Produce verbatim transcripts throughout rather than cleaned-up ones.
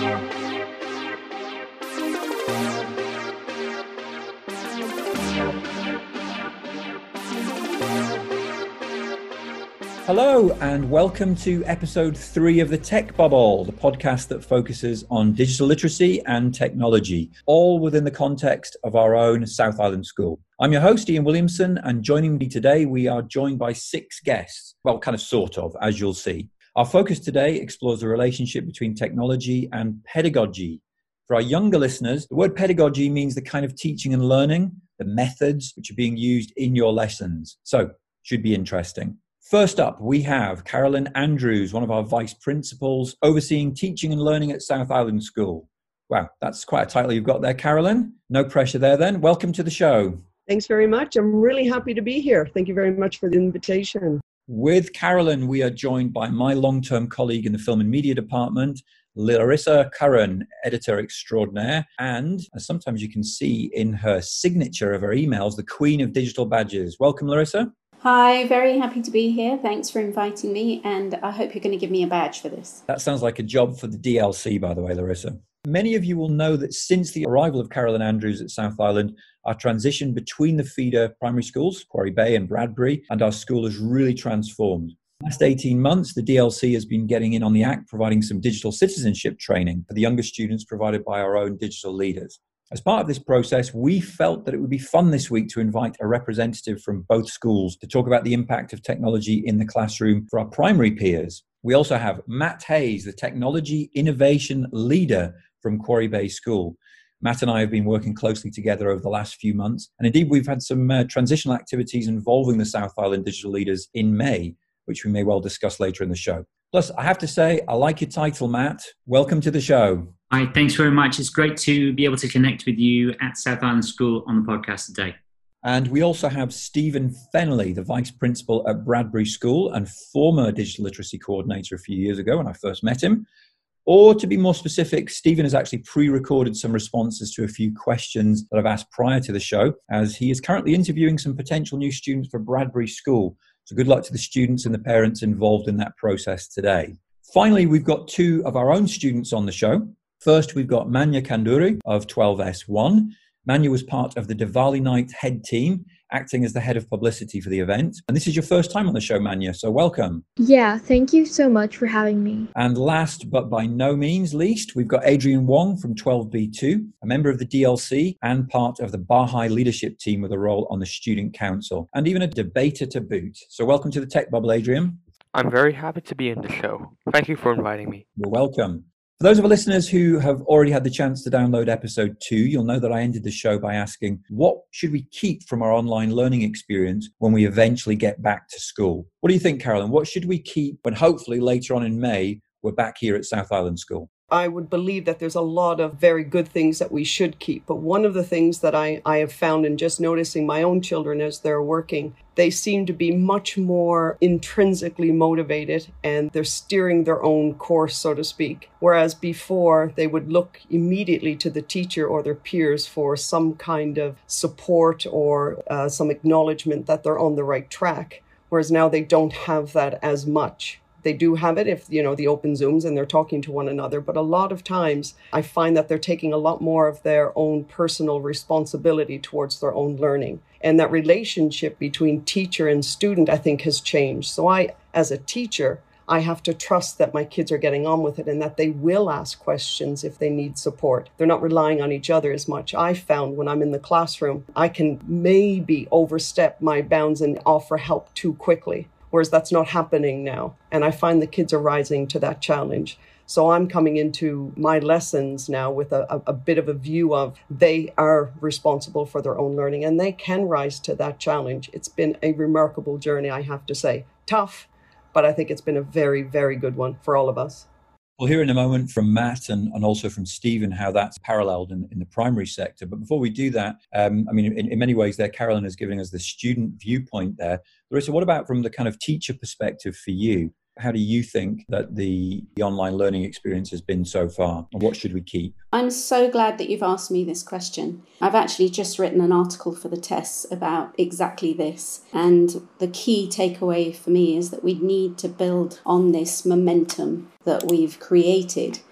Hello and welcome to episode three of the Tech Bubble, the podcast that focuses on digital literacy and technology, all within the context of our own South Island School. I'm your host, Ian Williamson, and joining me today, we are joined by six guests. Well, kind of sort of, as you'll see. Our focus today explores the relationship between technology and pedagogy. For our younger listeners, the word pedagogy means the kind of teaching and learning, the methods which are being used in your lessons. So, should be interesting. First up, we have Carolyn Andrews, one of our vice principals, overseeing teaching and learning at South Island School. Wow, that's quite a title you've got there, Carolyn. No pressure there then. Welcome to the show. Thanks very much. I'm really happy to be here. Thank you very much for the invitation. With Carolyn, we are joined by my long-term colleague in the film and media department, Larissa Curran, editor extraordinaire, and as sometimes you can see in her signature of her emails, the Queen of Digital Badges. Welcome, Larissa. Hi, very happy to be here. Thanks for inviting me, and I hope you're going to give me a badge for this. That sounds like a job for the D L C, by the way, Larissa. Many of you will know that since the arrival of Carolyn Andrews at South Island, our transition between the feeder primary schools, Quarry Bay and Bradbury, and our school has really transformed. The last eighteen months, the D L C has been getting in on the act, providing some digital citizenship training for the younger students provided by our own digital leaders. As part of this process, we felt that it would be fun this week to invite a representative from both schools to talk about the impact of technology in the classroom for our primary peers. We also have Matt Hayes, the technology innovation leader from Quarry Bay School. Matt and I have been working closely together over the last few months, and indeed we've had some uh, transitional activities involving the South Island digital leaders in May, which we may well discuss later in the show. Plus, I have to say, I like your title, Matt. Welcome to the show. Hi, thanks very much. It's great to be able to connect with you at South Island School on the podcast today. And we also have Stephen Fennelly, the Vice Principal at Bradbury School and former Digital Literacy Coordinator a few years ago when I first met him. Or to be more specific, Stephen has actually pre-recorded some responses to a few questions that I've asked prior to the show, as he is currently interviewing some potential new students for Bradbury School. So good luck to the students and the parents involved in that process today. Finally, we've got two of our own students on the show. First, we've got Manya Kanduri of twelve S one. Manya was part of the Diwali Night head team, acting as the head of publicity for the event. And this is your first time on the show, Manya, so welcome. Yeah, thank you so much for having me. And last, but by no means least, we've got Adrian Wong from twelve B two, a member of the D L C and part of the Baha'i leadership team with a role on the Student Council, and even a debater to boot. So welcome to the Tech Bubble, Adrian. I'm very happy to be in the show. Thank you for inviting me. You're welcome. For those of our listeners who have already had the chance to download episode two, you'll know that I ended the show by asking, what should we keep from our online learning experience when we eventually get back to school? What do you think, Carolyn? What should we keep when hopefully later on in May, we're back here at South Island School? I would believe that there's a lot of very good things that we should keep. But one of the things that I, I have found in just noticing my own children as they're working, they seem to be much more intrinsically motivated and they're steering their own course, so to speak. Whereas before, they would look immediately to the teacher or their peers for some kind of support or uh, some acknowledgement that they're on the right track. Whereas now they don't have that as much. They do have it if, you know, the open Zooms and they're talking to one another. But a lot of times I find that they're taking a lot more of their own personal responsibility towards their own learning. And that relationship between teacher and student, I think, has changed. So I, as a teacher, I have to trust that my kids are getting on with it and that they will ask questions if they need support. They're not relying on each other as much. I found when I'm in the classroom, I can maybe overstep my bounds and offer help too quickly. Whereas that's not happening now. And I find the kids are rising to that challenge. So I'm coming into my lessons now with a, a, a bit of a view of they are responsible for their own learning and they can rise to that challenge. It's been a remarkable journey, I have to say. Tough, but I think it's been a very, very good one for all of us. We'll hear in a moment from Matt and, and also from Stephen how that's paralleled in, in the primary sector. But before we do that, um, I mean, in, in many ways there, Carolyn is giving us the student viewpoint there. Larissa, what about from the kind of teacher perspective for you? How do you think that the, the online learning experience has been so far? And what should we keep? I'm so glad that you've asked me this question. I've actually just written an article for the tests about exactly this. And the key takeaway for me is that we need to build on this momentum that we've created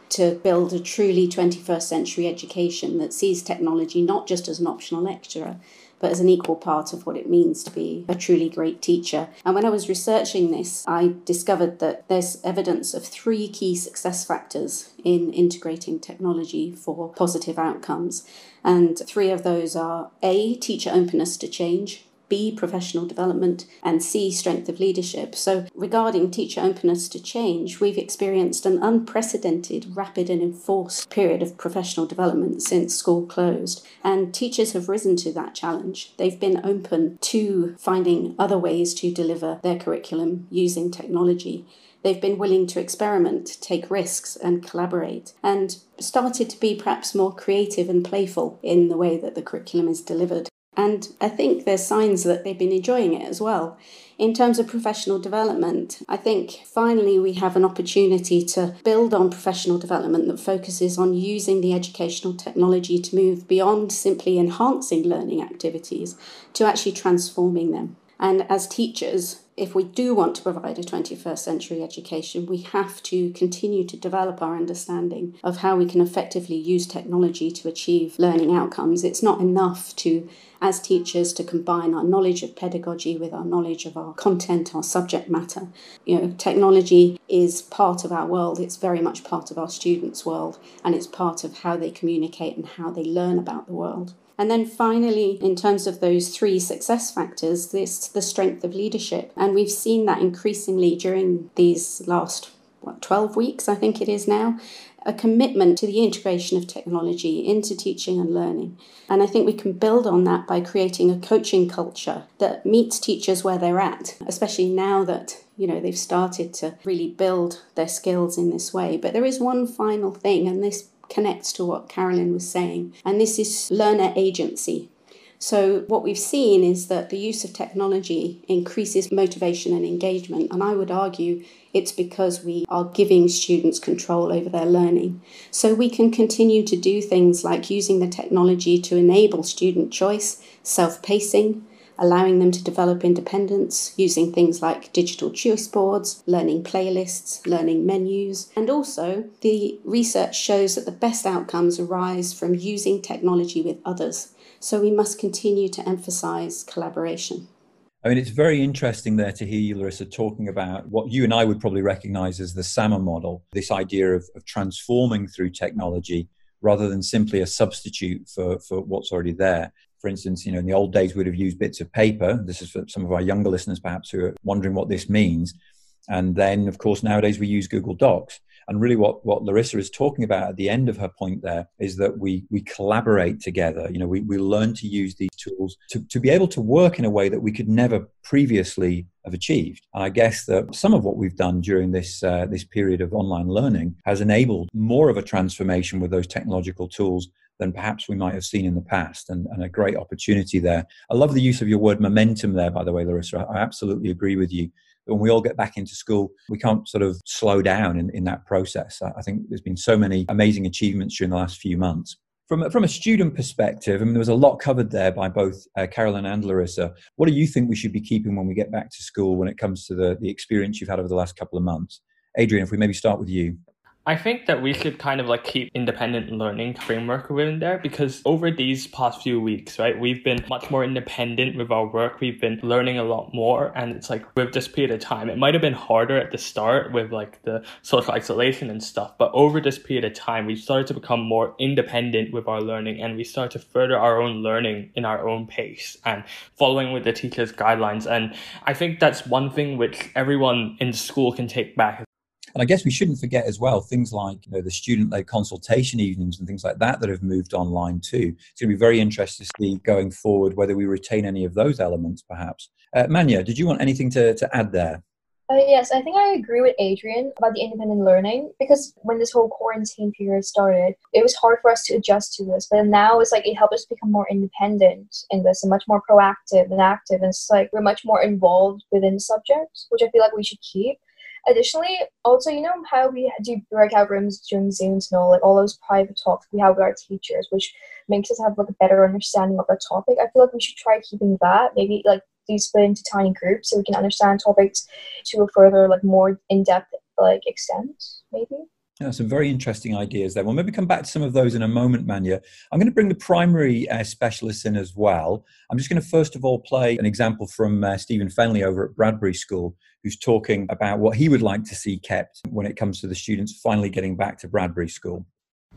to build a truly twenty-first century education that sees technology not just as an optional lecturer, but as an equal part of what it means to be a truly great teacher. And when I was researching this, I discovered that there's evidence of three key success factors in integrating technology for positive outcomes. And three of those are A, teacher openness to change, B, professional development, and C, strength of leadership. So regarding teacher openness to change, we've experienced an unprecedented, rapid and enforced period of professional development since school closed. And teachers have risen to that challenge. They've been open to finding other ways to deliver their curriculum using technology. They've been willing to experiment, take risks and collaborate, and started to be perhaps more creative and playful in the way that the curriculum is delivered. And I think there's signs that they've been enjoying it as well. In terms of professional development, I think finally we have an opportunity to build on professional development that focuses on using the educational technology to move beyond simply enhancing learning activities to actually transforming them. And as teachers, if we do want to provide a twenty-first century education, we have to continue to develop our understanding of how we can effectively use technology to achieve learning outcomes. It's not enough to, as teachers, to combine our knowledge of pedagogy with our knowledge of our content, our subject matter. You know, technology is part of our world. It's very much part of our students' world, and it's part of how they communicate and how they learn about the world. And then finally, in terms of those three success factors, this the strength of leadership. And we've seen that increasingly during these last, what, twelve weeks, I think it is now, a commitment to the integration of technology into teaching and learning. And I think we can build on that by creating a coaching culture that meets teachers where they're at, especially now that, you know, they've started to really build their skills in this way. But there is one final thing, and this connects to what Carolyn was saying, and this is learner agency. So what we've seen is that the use of technology increases motivation and engagement, and I would argue it's because we are giving students control over their learning. So we can continue to do things like using the technology to enable student choice, self-pacing, allowing them to develop independence using things like digital choice boards, learning playlists, learning menus. And also, the research shows that the best outcomes arise from using technology with others. So we must continue to emphasize collaboration. I mean, it's very interesting there to hear you, Larissa, talking about what you and I would probably recognize as the SAMR model, this idea of, of transforming through technology rather than simply a substitute for, for what's already there. For instance, you know, in the old days, we'd have used bits of paper. This is for some of our younger listeners, perhaps, who are wondering what this means. And then, of course, nowadays we use Google Docs. And really what, what Larissa is talking about at the end of her point there is that we we collaborate together. You know, we, we learn to use these tools to, to be able to work in a way that we could never previously have achieved. And I guess that some of what we've done during this uh, this period of online learning has enabled more of a transformation with those technological tools than perhaps we might have seen in the past, and, and a great opportunity there. I love the use of your word momentum there, by the way, Larissa. I absolutely agree with you. When we all get back into school, we can't sort of slow down in, in that process. I think there's been so many amazing achievements during the last few months. From a, from a student perspective, I mean, there was a lot covered there by both uh, Carolyn and Larissa. What do you think we should be keeping when we get back to school when it comes to the, the experience you've had over the last couple of months? Adrian, if we maybe start with you. I think that we should kind of like keep independent learning framework within there, because over these past few weeks, right, we've been much more independent with our work. We've been learning a lot more, and it's like with this period of time, it might have been harder at the start with like the social isolation and stuff, but over this period of time, we started to become more independent with our learning, and we start to further our own learning in our own pace and following with the teacher's guidelines. And I think that's one thing which everyone in school can take back. And I guess we shouldn't forget as well, things like, you know, the student-led consultation evenings and things like that that have moved online too. It's going to be very interesting to see going forward whether we retain any of those elements, perhaps. Uh, Manya, did you want anything to, to add there? Uh, yes, I think I agree with Adrian about the independent learning, because when this whole quarantine period started, it was hard for us to adjust to this. But now it's like it helped us become more independent in this and much more proactive and active. And it's like we're much more involved within the subject, which I feel like we should keep. Additionally, also, you know how we do breakout rooms during Zooms and all, like all those private talks we have with our teachers, which makes us have like a better understanding of the topic. I feel like we should try keeping that, maybe like these split into tiny groups so we can understand topics to a further, like more in-depth like extent, maybe. Yeah, some very interesting ideas there. We'll maybe come back to some of those in a moment, Manya. I'm going to bring the primary uh, specialists in as well. I'm just going to first of all play an example from uh, Stephen Fenley over at Bradbury School, who's talking about what he would like to see kept when it comes to the students finally getting back to Bradbury School.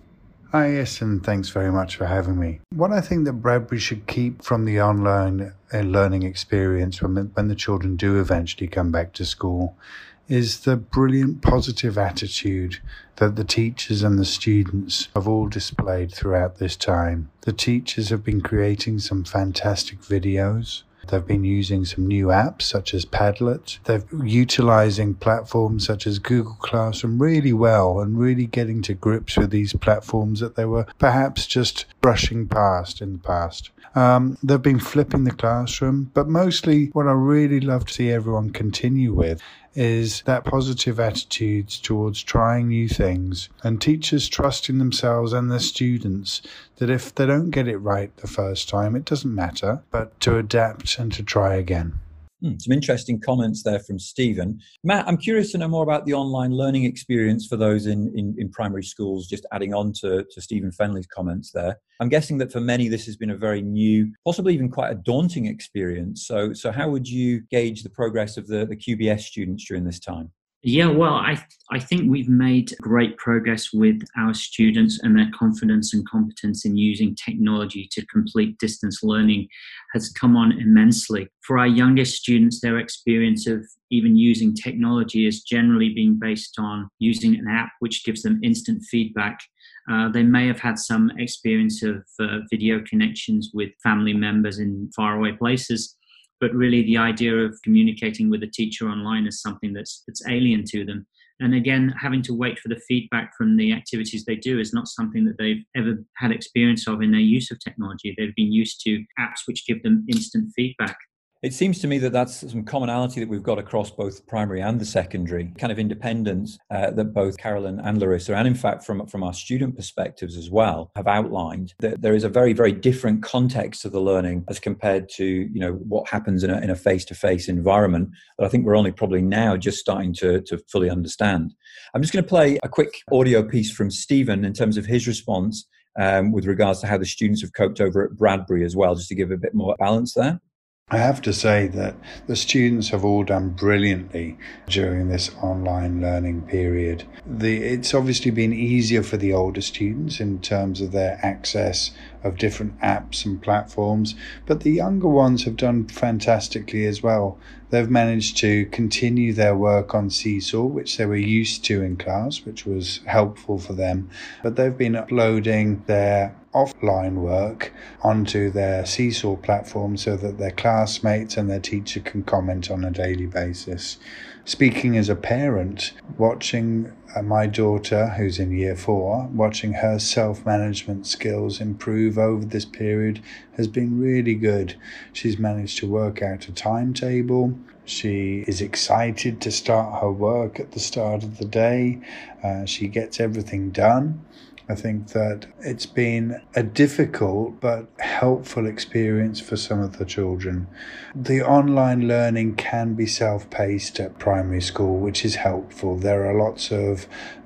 Hi, yes, and thanks very much for having me. What I think that Bradbury should keep from the online uh, learning experience when, when the children do eventually come back to school is the brilliant positive attitude that the teachers and the students have all displayed throughout this time. The teachers have been creating some fantastic videos. They've been using some new apps such as Padlet. They're utilising platforms such as Google Classroom really well and really getting to grips with these platforms that they were perhaps just brushing past in the past. Um, they've been flipping the classroom, but mostly what I really love to see everyone continue with is that positive attitudes towards trying new things and teachers trusting themselves and their students that if they don't get it right the first time, it doesn't matter, but to adapt and to try again. Hmm, some interesting comments there from Stephen. Matt, I'm curious to know more about the online learning experience for those in, in, in primary schools, just adding on to, to Stephen Fenley's comments there. I'm guessing that for many, this has been a very new, possibly even quite a daunting experience. So, so how would you gauge the progress of the, the Q B S students during this time? Yeah, well, I I think we've made great progress with our students, and their confidence and competence in using technology to complete distance learning has come on immensely. For our youngest students, their experience of even using technology has generally been based on using an app which gives them instant feedback. Uh, they may have had some experience of uh, video connections with family members in faraway places, but really the idea of communicating with a teacher online is something that's that's alien to them. And again, having to wait for the feedback from the activities they do is not something that they've ever had experience of in their use of technology. They've been used to apps which give them instant feedback. It seems to me that that's some commonality that we've got across both the primary and the secondary, kind of independence uh, that both Carolyn and Larissa, and in fact from, from our student perspectives as well, have outlined. That there is a very, very different context to the learning as compared to, you know, what happens in a, in a face-to-face environment that I think we're only probably now just starting to, to fully understand. I'm just going to play a quick audio piece from Stephen in terms of his response um, with regards to how the students have coped over at Bradbury as well, just to give a bit more balance there. I have to say that the students have all done brilliantly during this online learning period. The, it's obviously been easier for the older students in terms of their access of different apps and platforms, but the younger ones have done fantastically as well. They've managed to continue their work on Seesaw, which they were used to in class, which was helpful for them, but they've been uploading their offline work onto their Seesaw platform so that their classmates and their teacher can comment on a daily basis. Speaking as a parent, watching uh, my daughter, who's in year four, watching her self-management skills improve over this period has been really good. She's managed to work out a timetable. She is excited to start her work at the start of the day. Uh, she gets everything done. I think that it's been a difficult but helpful experience for some of the children. The online learning can be self-paced at primary school, which is helpful. There are lots of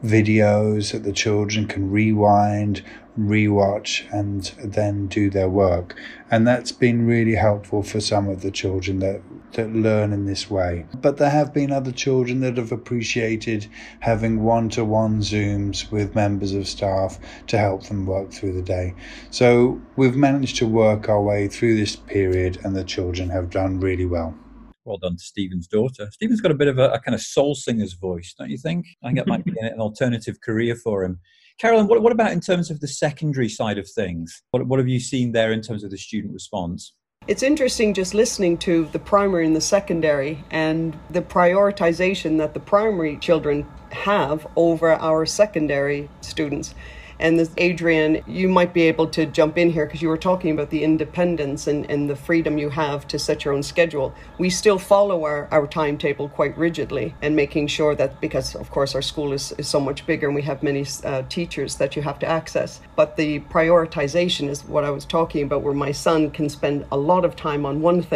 videos that the children can rewind, rewatch, and then do their work. And that's been really helpful for some of the children that, that learn in this way. But there have been other children that have appreciated having one-to-one Zooms with members of staff to help them work through the day. So we've managed to work our way through this period, and the children have done really well. Well done to Stephen's daughter. Stephen's got a bit of a, a kind of soul singer's voice, don't you think? I think that might be an alternative career for him. Carolyn, what, what about in terms of the secondary side of things? What, what have you seen there in terms of the student response? It's interesting just listening to the primary and the secondary and the prioritization that the primary children have over our secondary students. And this, Adrian, you might be able to jump in here because you were talking about the independence and, and the freedom you have to set your own schedule. We still follow our, our timetable quite rigidly, and making sure that, because of course our school is, is so much bigger and we have many uh, teachers that you have to access. But the prioritization is what I was talking about, where my son can spend a lot of time on one thing,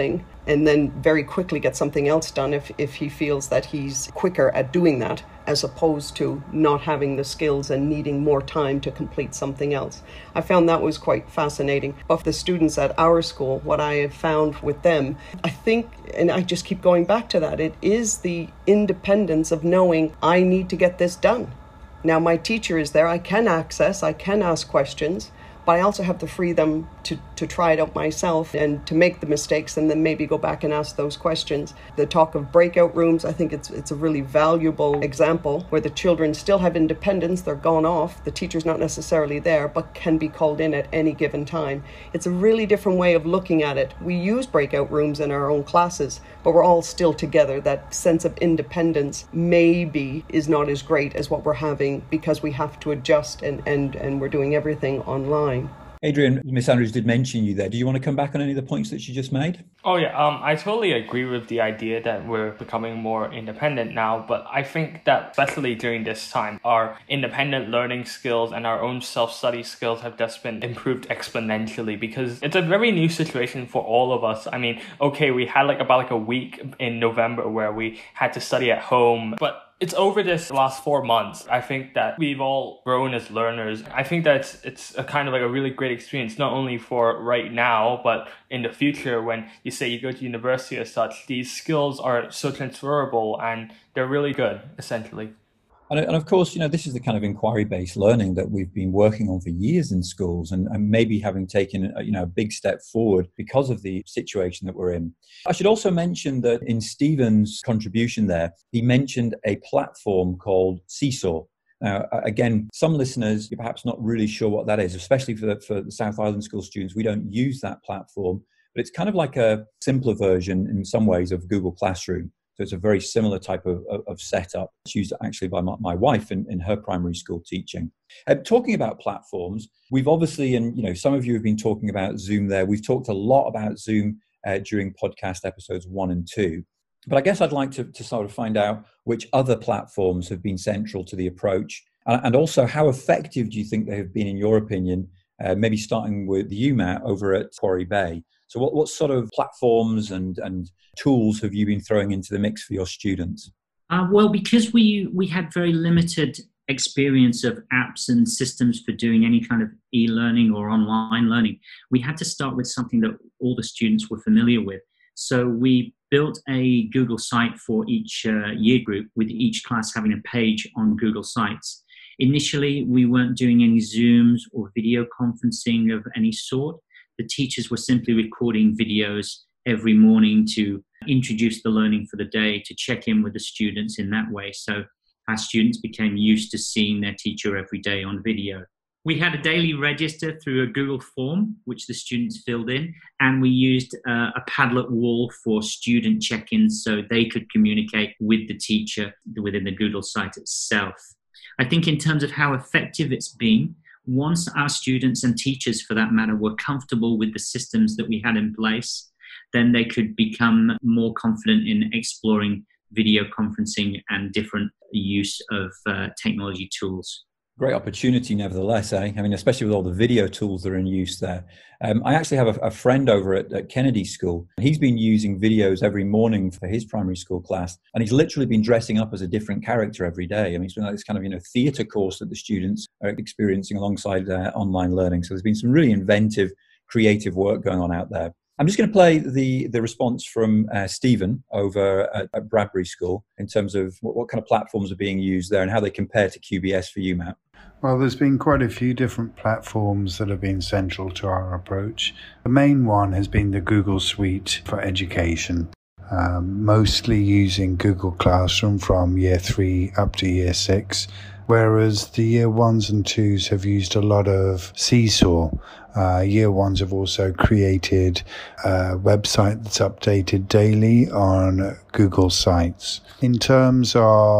and then very quickly get something else done if, if he feels that he's quicker at doing that, as opposed to not having the skills and needing more time to complete something else. I found that was quite fascinating. Of the students at our school, what I have found with them, I think, and I just keep going back to that, it is the independence of knowing I need to get this done. Now my teacher is there, I can access, I can ask questions, but I also have the freedom to, to try it out myself and to make the mistakes and then maybe go back and ask those questions. The talk of breakout rooms, I think it's it's a really valuable example where the children still have independence, they're gone off, the teacher's not necessarily there, but can be called in at any given time. It's a really different way of looking at it. We use breakout rooms in our own classes, but we're all still together. That sense of independence maybe is not as great as what we're having because we have to adjust and, and, and we're doing everything online. Adrian, Miss Andrews did mention you there. Do you want to come back on any of the points that she just made? Oh yeah, um, I totally agree with the idea that we're becoming more independent now, but I think that especially during this time, our independent learning skills and our own self-study skills have just been improved exponentially because it's a very new situation for all of us. I mean, okay, we had like about like a week in November where we had to study at home, but it's over this last four months. I think that we've all grown as learners. I think that it's, it's a kind of like a really great experience, not only for right now, but in the future when you say you go to university as such, these skills are so transferable and they're really good, essentially. And, and of course, you know, this is the kind of inquiry-based learning that we've been working on for years in schools and, and maybe having taken, you know, a big step forward because of the situation that we're in. I should also mention that in Stephen's contribution there, he mentioned a platform called Seesaw. Now, again, some listeners, you're perhaps not really sure what that is, especially for the, for the South Island School students. We don't use that platform, but it's kind of like a simpler version in some ways of Google Classroom. So it's a very similar type of, of, of setup. It's used actually by my, my wife in, in her primary school teaching. Uh, talking about platforms, we've obviously, and you know, some of you have been talking about Zoom there. We've talked a lot about Zoom uh, during podcast episodes one and two. But I guess I'd like to, to sort of find out which other platforms have been central to the approach, and, and also how effective do you think they have been, in your opinion, uh, maybe starting with the U M A T over at Quarry Bay. So what, what sort of platforms and, and tools have you been throwing into the mix for your students? Uh, well, because we, we had very limited experience of apps and systems for doing any kind of e-learning or online learning, we had to start with something that all the students were familiar with. So we built a Google site for each uh, year group, with each class having a page on Google Sites. Initially, we weren't doing any Zooms or video conferencing of any sort. The teachers were simply recording videos every morning to introduce the learning for the day, to check in with the students in that way. So our students became used to seeing their teacher every day on video. We had a daily register through a Google form, which the students filled in, and we used uh, a Padlet wall for student check-ins so they could communicate with the teacher within the Google site itself. I think in terms of how effective it's been, once our students and teachers, for that matter, were comfortable with the systems that we had in place, then they could become more confident in exploring video conferencing and different use of uh, technology tools. Great opportunity, nevertheless, eh? I mean, especially with all the video tools that are in use there. Um, I actually have a, a friend over at, at Kennedy School. He's been using videos every morning for his primary school class, and he's literally been dressing up as a different character every day. I mean, it's been like this kind of, you know, theatre course that the students are experiencing alongside uh, online learning. So there's been some really inventive, creative work going on out there. I'm just going to play the, the response from uh, Stephen over at, at Bradbury School in terms of what, what kind of platforms are being used there and how they compare to Q B S for U M A T. Well, there's been quite a few different platforms that have been central to our approach. The main one has been the Google Suite for Education, um, mostly using Google Classroom from year three up to year six, whereas the year ones and twos have used a lot of Seesaw. Uh, year ones have also created a website that's updated daily on Google Sites. In terms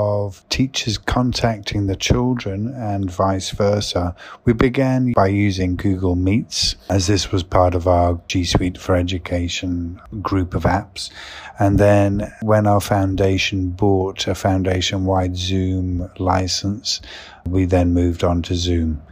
of teachers contacting the children and vice versa, we began by using Google Meets, as this was part of our G Suite for Education group of apps. And then when our foundation bought a foundation-wide Zoom license, we then moved on to Zoom.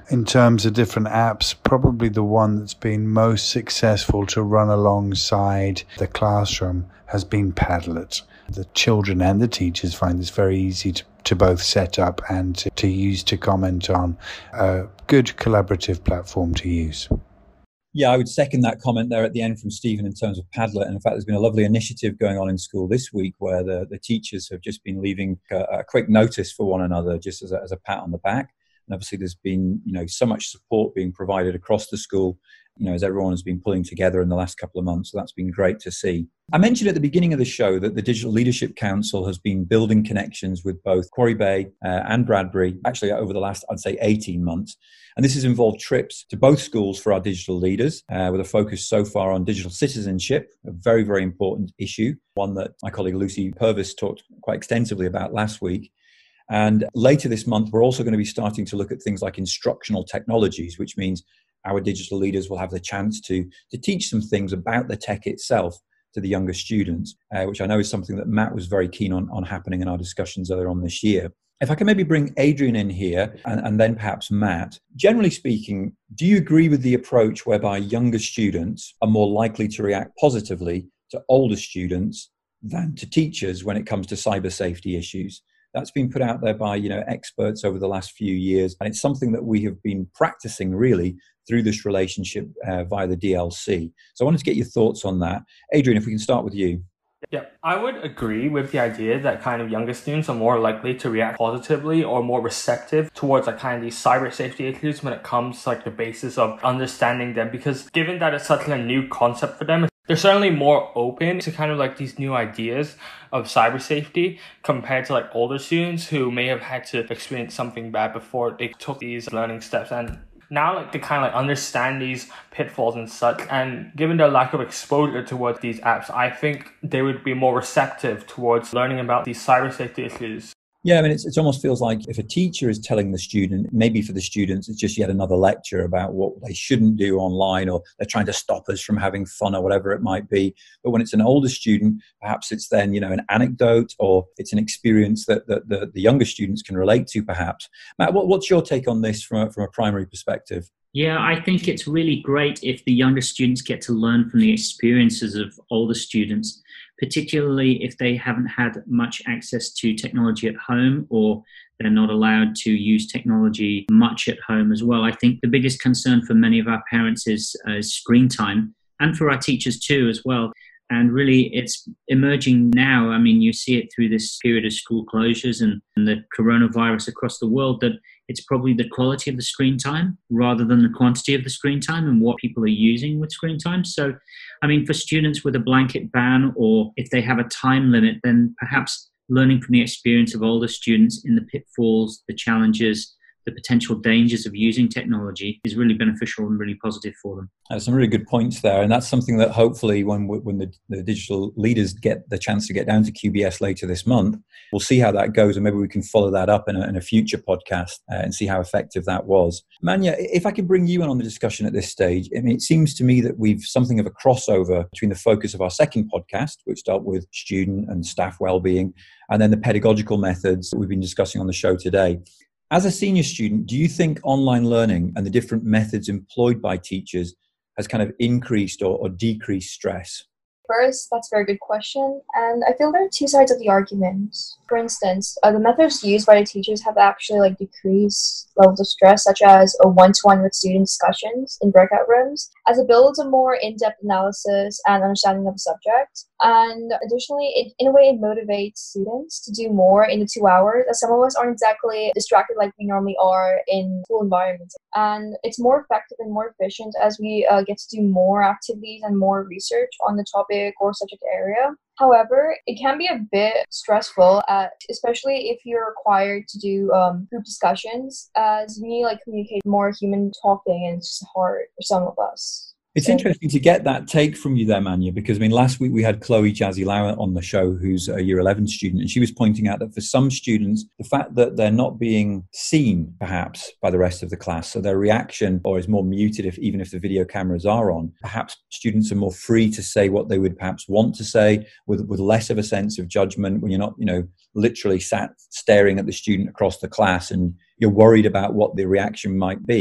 In terms of different apps, probably the one that's been most successful to run alongside the classroom has been Padlet. The children and the teachers find this very easy to, to both set up and to, to use to comment on. A good collaborative platform to use. Yeah, I would second that comment there at the end from Stephen in terms of Padlet. And in fact, there's been a lovely initiative going on in school this week where the, the teachers have just been leaving a, a quick notice for one another just as a, as a pat on the back. And obviously there's been, you know, so much support being provided across the school, you know, as everyone has been pulling together in the last couple of months. So that's been great to see. I mentioned at the beginning of the show that the Digital Leadership Council has been building connections with both Quarry Bay uh, and Bradbury, actually over the last, I'd say, eighteen months. And this has involved trips to both schools for our digital leaders, uh, with a focus so far on digital citizenship, a very, very important issue, one that my colleague Lucy Purvis talked quite extensively about last week. And later this month, we're also going to be starting to look at things like instructional technologies, which means our digital leaders will have the chance to, to teach some things about the tech itself to the younger students, uh, which I know is something that Matt was very keen on, on happening in our discussions earlier on this year. If I can maybe bring Adrian in here and, and then perhaps Matt, generally speaking, do you agree with the approach whereby younger students are more likely to react positively to older students than to teachers when it comes to cyber safety issues? That's been put out there by, you know, experts over the last few years. And it's something that we have been practicing really through this relationship uh, via the D L C. So I wanted to get your thoughts on that. Adrian, if we can start with you. Yeah, I would agree with the idea that kind of younger students are more likely to react positively or more receptive towards like kind of these cyber safety issues when it comes to like the basis of understanding them, because given that it's such a new concept for them, they're certainly more open to kind of like these new ideas of cyber safety compared to like older students who may have had to experience something bad before they took these learning steps. And now like they kind of like understand these pitfalls and such, and given their lack of exposure towards these apps, I think they would be more receptive towards learning about these cyber safety issues. Yeah, I mean, it's, it almost feels like if a teacher is telling the student, maybe for the students, it's just yet another lecture about what they shouldn't do online, or they're trying to stop us from having fun or whatever it might be. But when it's an older student, perhaps it's then, you know, an anecdote, or it's an experience that, that the, the younger students can relate to, perhaps. Matt, what, what's your take on this from a, from a primary perspective? Yeah, I think it's really great if the younger students get to learn from the experiences of older students, particularly if they haven't had much access to technology at home, or they're not allowed to use technology much at home as well. I think the biggest concern for many of our parents is uh, screen time, and for our teachers too as well. And really, it's emerging now. I mean, you see it through this period of school closures and, and the coronavirus across the world, that it's probably the quality of the screen time rather than the quantity of the screen time and what people are using with screen time. So, I mean, for students with a blanket ban, or if they have a time limit, then perhaps learning from the experience of older students in the pitfalls, the challenges, the potential dangers of using technology is really beneficial and really positive for them. There's some really good points there, and that's something that hopefully when when the, the digital leaders get the chance to get down to Q B S later this month, we'll see how that goes, and maybe we can follow that up in a, in a future podcast uh, and see how effective that was. Manya, if I can bring you in on the discussion at this stage, I mean, it seems to me that we've something of a crossover between the focus of our second podcast, which dealt with student and staff well-being, and then the pedagogical methods that we've been discussing on the show today. As a senior student, do you think online learning and the different methods employed by teachers has kind of increased or, or decreased stress? First, that's a very good question. And I feel there are two sides of the argument. For instance, uh, the methods used by the teachers have actually like decreased levels of stress, such as a one-to-one with student discussions in breakout rooms, as it builds a more in-depth analysis and understanding of the subject. And additionally, it, in a way, it motivates students to do more in the two hours, as some of us aren't exactly distracted like we normally are in school environments. And it's more effective and more efficient as we uh, get to do more activities and more research on the topic or subject area. However, it can be a bit stressful, at, especially if you're required to do um, group discussions, as we need like communicate more human talking, and it's just hard for some of us. It's So- interesting to get that take from you there, Manya, because I mean, last week we had Chloe Jazzy Lauer on the show, who's a year eleven student, and she was pointing out that for some students, the fact that they're not being seen perhaps by the rest of the class, so their reaction or is more muted if even if the video cameras are on, perhaps students are more free to say what they would perhaps want to say with, with less of a sense of judgment, when you're not, you know, literally sat staring at the student across the class and you're worried about what the reaction might be.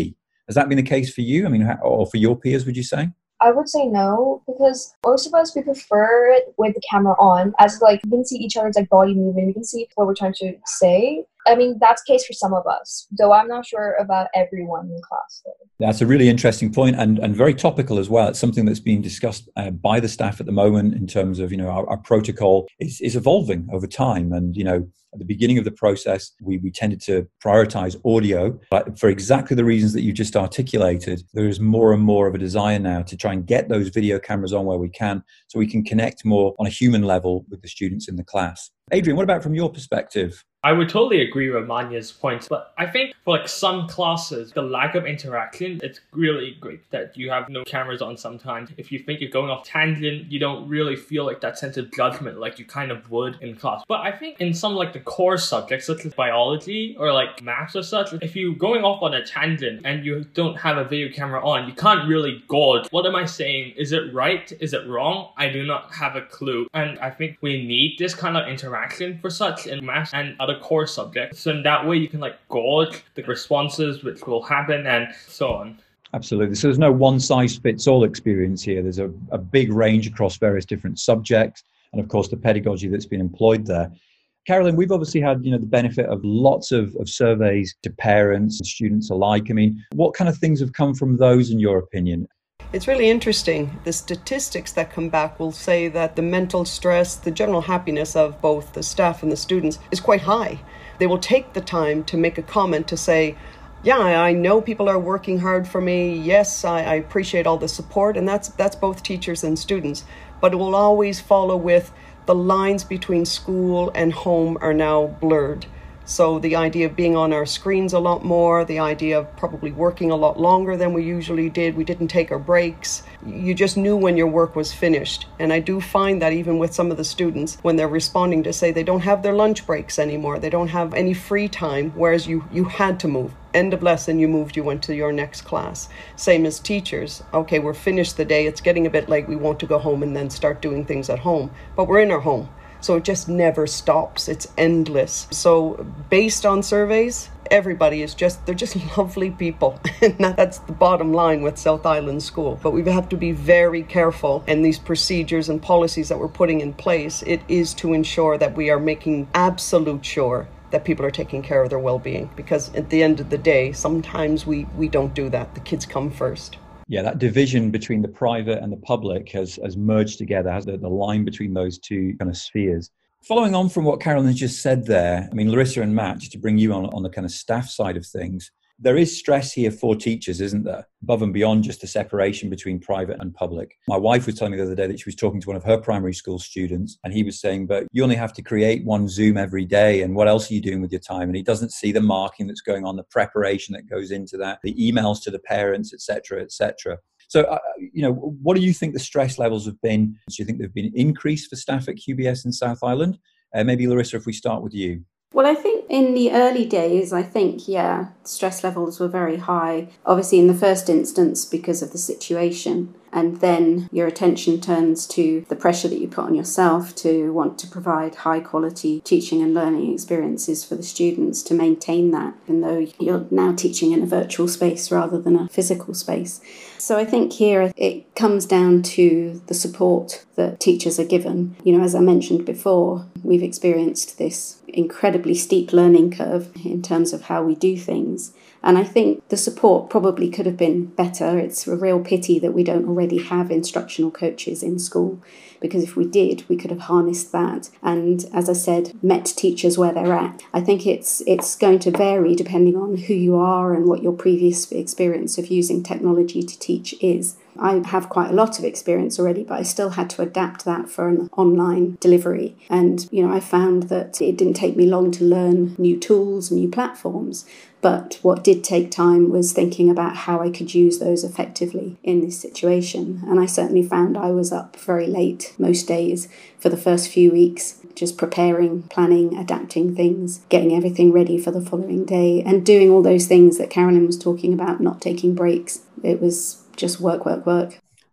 Has that been the case for you? I mean, or for your peers, would you say? I would say no, because most of us, we prefer it with the camera on, as like we can see each other's like body movement, we can see what we're trying to say. I mean, that's the case for some of us, though I'm not sure about everyone in class. That's a really interesting point, and, and very topical as well. It's something that's being discussed uh, by the staff at the moment in terms of, you know, our, our protocol is, is evolving over time. And, you know, at the beginning of the process, we, we tended to prioritize audio, but for exactly the reasons that you just articulated, there is more and more of a desire now to try and get those video cameras on where we can, so we can connect more on a human level with the students in the class. Adrian, what about from your perspective? I would totally agree with Manya's points, but I think for like some classes, the lack of interaction, it's really great that you have no cameras on sometimes. If you think you're going off tangent, you don't really feel like that sense of judgment like you kind of would in class. But I think in some like the core subjects, such as biology or like maths or such, if you're going off on a tangent and you don't have a video camera on, you can't really gauge, what am I saying? Is it right? Is it wrong? I do not have a clue. And I think we need this kind of interaction for such in maths and other core subjects, so in that way you can like gauge the responses which will happen and so on. Absolutely. So there's no one size fits all experience here. There's a, a big range across various different subjects, and of course the pedagogy that's been employed there. Carolyn, we've obviously had, you know, the benefit of lots of, of surveys to parents and students alike. I mean, what kind of things have come from those in your opinion? It's really interesting. The statistics that come back will say that the mental stress, the general happiness of both the staff and the students is quite high. They will take the time to make a comment to say, yeah, I know people are working hard for me. Yes, I, I appreciate all the support. And that's that's both teachers and students. But it will always follow with the lines between school and home are now blurred. So the idea of being on our screens a lot more, the idea of probably working a lot longer than we usually did. We didn't take our breaks. You just knew when your work was finished. And I do find that even with some of the students, when they're responding to say they don't have their lunch breaks anymore, they don't have any free time, whereas you, you had to move. End of lesson, you moved, you went to your next class. Same as teachers. Okay, we're finished the day. It's getting a bit late. We want to go home and then start doing things at home. But we're in our home. So it just never stops. It's endless. So based on surveys, everybody is just, they're just lovely people. And that's the bottom line with South Island School. But we have to be very careful. And these procedures and policies that we're putting in place, it is to ensure that we are making absolute sure that people are taking care of their well-being. Because at the end of the day, sometimes we, we don't do that. The kids come first. Yeah, that division between the private and the public has, has merged together, has the, the line between those two kind of spheres. Following on from what Carolyn has just said there, I mean, Larissa and Matt, just to bring you on, on the kind of staff side of things, there is stress here for teachers, isn't there? Above and beyond just the separation between private and public. My wife was telling me the other day that she was talking to one of her primary school students, and he was saying, but you only have to create one Zoom every day, and what else are you doing with your time? And he doesn't see the marking that's going on, the preparation that goes into that, the emails to the parents, et cetera, et cetera. So, uh, you know, what do you think the stress levels have been? Do you think they've been increased for staff at Q B S in South Island? Uh, maybe, Larissa, if we start with you. Well, I think in the early days, I think, yeah, stress levels were very high. Obviously, in the first instance, because of the situation. And then your attention turns to the pressure that you put on yourself to want to provide high quality teaching and learning experiences for the students to maintain that, even though you're now teaching in a virtual space rather than a physical space. So I think here it comes down to the support that teachers are given. You know, as I mentioned before, we've experienced this incredibly steep learning curve in terms of how we do things. And I think the support probably could have been better. It's a real pity that we don't already have instructional coaches in school, because if we did, we could have harnessed that. And as I said, met teachers where they're at. I think it's it's going to vary depending on who you are and what your previous experience of using technology to teach is. I have quite a lot of experience already, but I still had to adapt that for an online delivery. And, you know, I found that it didn't take me long to learn new tools, new platforms. But what did take time was thinking about how I could use those effectively in this situation. And I certainly found I was up very late most days for the first few weeks, just preparing, planning, adapting things, getting everything ready for the following day, and doing all those things that Carolyn was talking about, not taking breaks. It was just work, work, work.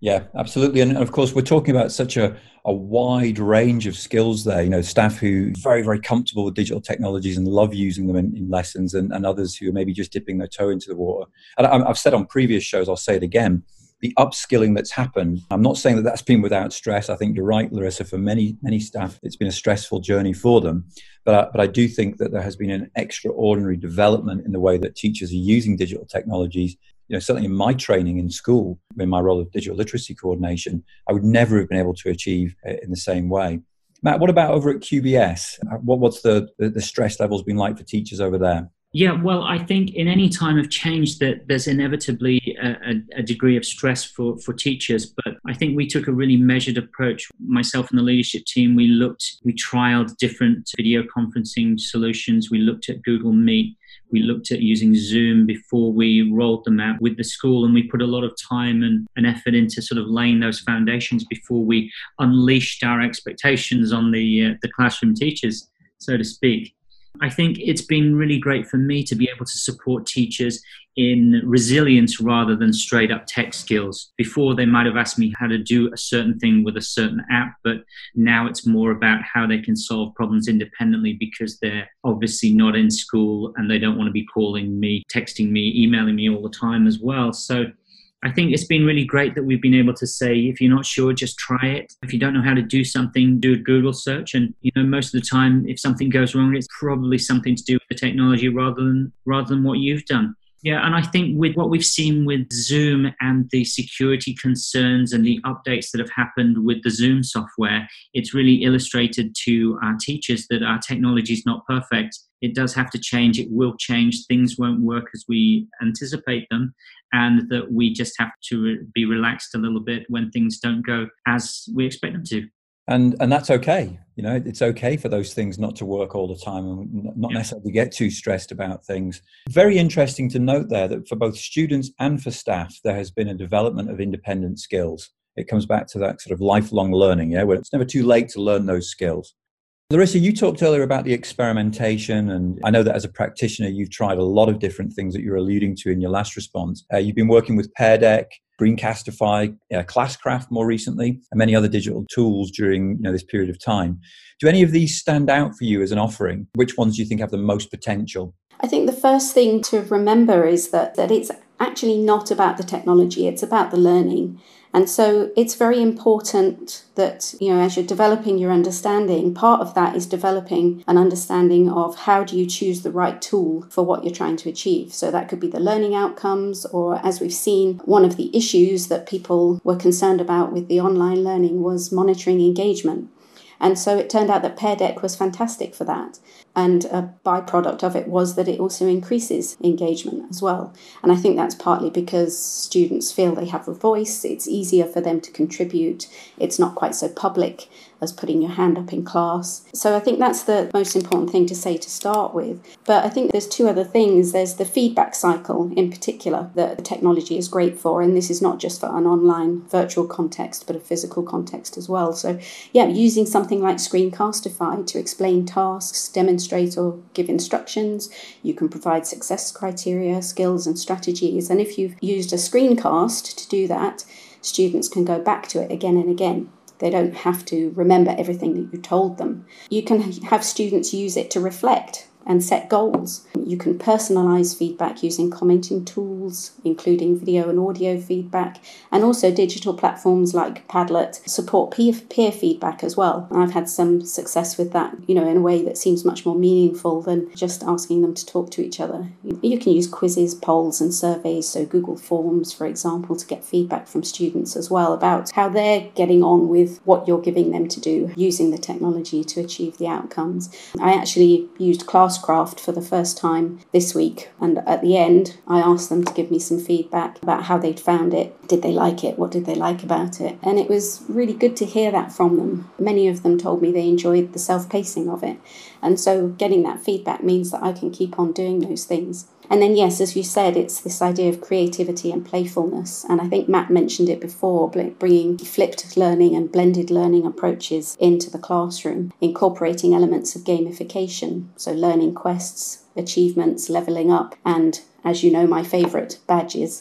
Yeah, absolutely. And of course, we're talking about such a, a wide range of skills there. You know, staff who are very, very comfortable with digital technologies and love using them in, in lessons, and, and others who are maybe just dipping their toe into the water. And I, I've said on previous shows, I'll say it again, the upskilling that's happened. I'm not saying that that's been without stress. I think you're right, Larissa, for many, many staff, it's been a stressful journey for them. But I, but I do think that there has been an extraordinary development in the way that teachers are using digital technologies. You know, certainly in my training in school, in my role of digital literacy coordination, I would never have been able to achieve it in the same way. Matt, what about over at Q B S? What, what's the, the, the stress levels been like for teachers over there? Yeah, well, I think in any time of change that there's inevitably a, a degree of stress for, for teachers. But I think we took a really measured approach. Myself and the leadership team, we looked, we trialed different video conferencing solutions. We looked at Google Meet. We looked at using Zoom before we rolled them out with the school, and we put a lot of time and, and effort into sort of laying those foundations before we unleashed our expectations on the uh, the classroom teachers, so to speak. I think it's been really great for me to be able to support teachers in resilience rather than straight up tech skills. Before, they might have asked me how to do a certain thing with a certain app, but now it's more about how they can solve problems independently because they're obviously not in school and they don't want to be calling me, texting me, emailing me all the time as well. So I think it's been really great that we've been able to say, if you're not sure, just try it. If you don't know how to do something, do a Google search. And, you know, most of the time, if something goes wrong, it's probably something to do with the technology rather than rather than what you've done. Yeah, and I think with what we've seen with Zoom and the security concerns and the updates that have happened with the Zoom software, it's really illustrated to our teachers that our technology is not perfect. It does have to change. It will change. Things won't work as we anticipate them, and that we just have to be relaxed a little bit when things don't go as we expect them to. And and that's okay. You know, it's okay for those things not to work all the time and not Yeah. necessarily get too stressed about things. Very interesting to note there that for both students and for staff, there has been a development of independent skills. It comes back to that sort of lifelong learning, yeah, where it's never too late to learn those skills. Larissa, you talked earlier about the experimentation, and I know that as a practitioner, you've tried a lot of different things that you're alluding to in your last response. Uh, you've been working with Pear Deck, Screencastify, uh, Classcraft more recently, and many other digital tools during you know, this period of time. Do any of these stand out for you as an offering? Which ones do you think have the most potential? I think the first thing to remember is that, that it's actually not about the technology, it's about the learning. And so it's very important that, you know, as you're developing your understanding, part of that is developing an understanding of how do you choose the right tool for what you're trying to achieve. So that could be the learning outcomes, or as we've seen, one of the issues that people were concerned about with the online learning was monitoring engagement. And so it turned out that Pear Deck was fantastic for that. And a byproduct of it was that it also increases engagement as well. And I think that's partly because students feel they have a voice. It's easier for them to contribute. It's not quite so public as putting your hand up in class. So I think that's the most important thing to say to start with. But I think there's two other things. There's the feedback cycle in particular that the technology is great for. And this is not just for an online virtual context, but a physical context as well. So yeah, using something like Screencastify to explain tasks, demonstrate or give instructions. You can provide success criteria, skills and strategies. And if you've used a screencast to do that, students can go back to it again and again. They don't have to remember everything that you told them. You can have students use it to reflect and set goals. You can personalize feedback using commenting tools, including video and audio feedback, and also digital platforms like Padlet support peer, peer feedback as well. I've had some success with that, you know, in a way that seems much more meaningful than just asking them to talk to each other. You can use quizzes, polls, and surveys, so Google Forms, for example, to get feedback from students as well about how they're getting on with what you're giving them to do using the technology to achieve the outcomes. I actually used Classcraft for the first time this week, and at the end I asked them to give me some feedback about how they'd found it. Did they like it? What did they like about it? And it was really good to hear that from them. Many of them told me they enjoyed the self-pacing of it, and so getting that feedback means that I can keep on doing those things. And then, yes, as you said, it's this idea of creativity and playfulness. And I think Matt mentioned it before, bringing flipped learning and blended learning approaches into the classroom, incorporating elements of gamification, so learning quests, achievements, levelling up, and, as you know, my favourite, badges.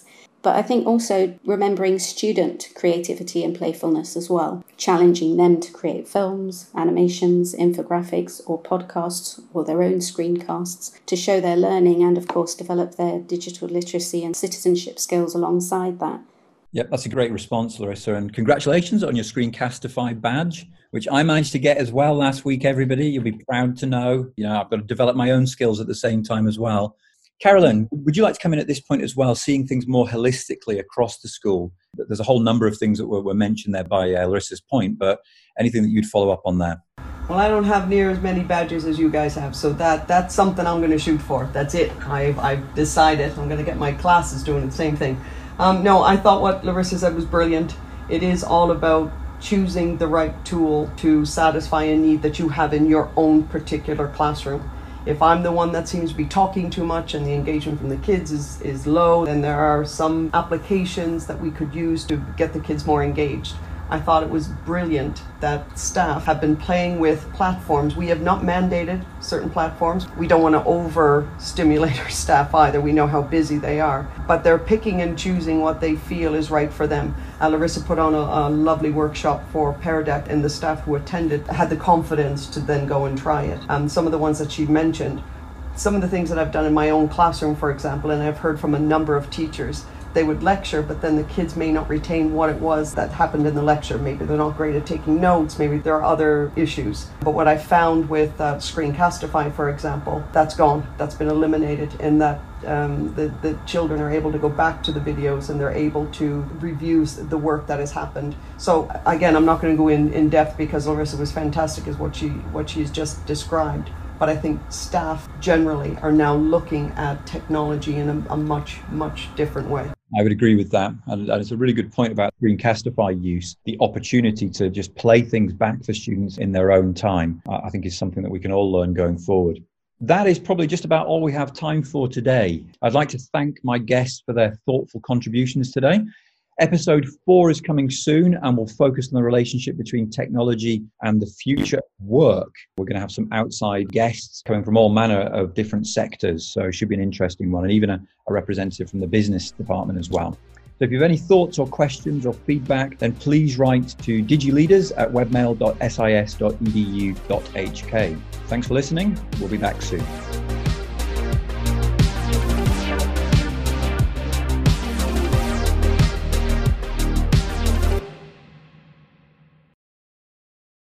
But I think also remembering student creativity and playfulness as well, challenging them to create films, animations, infographics, or podcasts, or their own screencasts to show their learning and, of course, develop their digital literacy and citizenship skills alongside that. Yep, that's a great response, Larissa, and congratulations on your Screencastify badge, which I managed to get as well last week, everybody. You'll be proud to know. You know, I've got to develop my own skills at the same time as well. Carolyn, would you like to come in at this point as well, seeing things more holistically across the school? There's a whole number of things that were, were mentioned there by uh, Larissa's point, but anything that you'd follow up on there? Well, I don't have near as many badges as you guys have, so that that's something I'm going to shoot for. That's it. I've, I've decided I'm going to get my classes doing the same thing. Um, no, I thought what Larissa said was brilliant. It is all about choosing the right tool to satisfy a need that you have in your own particular classroom. If I'm the one that seems to be talking too much and the engagement from the kids is, is low, then there are some applications that we could use to get the kids more engaged. I thought it was brilliant that staff have been playing with platforms. We have not mandated certain platforms. We don't want to overstimulate our staff either. We know how busy they are. But they're picking and choosing what they feel is right for them. Uh, Larissa put on a, a lovely workshop for Pear Deck, and the staff who attended had the confidence to then go and try it. Um, some of the ones that she mentioned, some of the things that I've done in my own classroom, for example, and I've heard from a number of teachers, they would lecture, but then the kids may not retain what it was that happened in the lecture. Maybe they're not great at taking notes, maybe there are other issues. But what I found with uh, Screencastify, for example, that's gone. That's been eliminated in that um, the, the children are able to go back to the videos and they're able to review the work that has happened. So again, I'm not going to go in, in depth because Larissa was fantastic as what she what she's just described. But I think staff generally are now looking at technology in a, a much, much different way. I would agree with that. And it's a really good point about Screencastify use. The opportunity to just play things back for students in their own time, I think is something that we can all learn going forward. That is probably just about all we have time for today. I'd like to thank my guests for their thoughtful contributions today. Episode four is coming soon and will focus on the relationship between technology and the future of work. We're going to have some outside guests coming from all manner of different sectors, so it should be an interesting one, and even a, a representative from the business department as well. So if you have any thoughts or questions or feedback, then please write to digileaders at webmail dot sis dot e d u dot h k. Thanks for listening. We'll be back soon.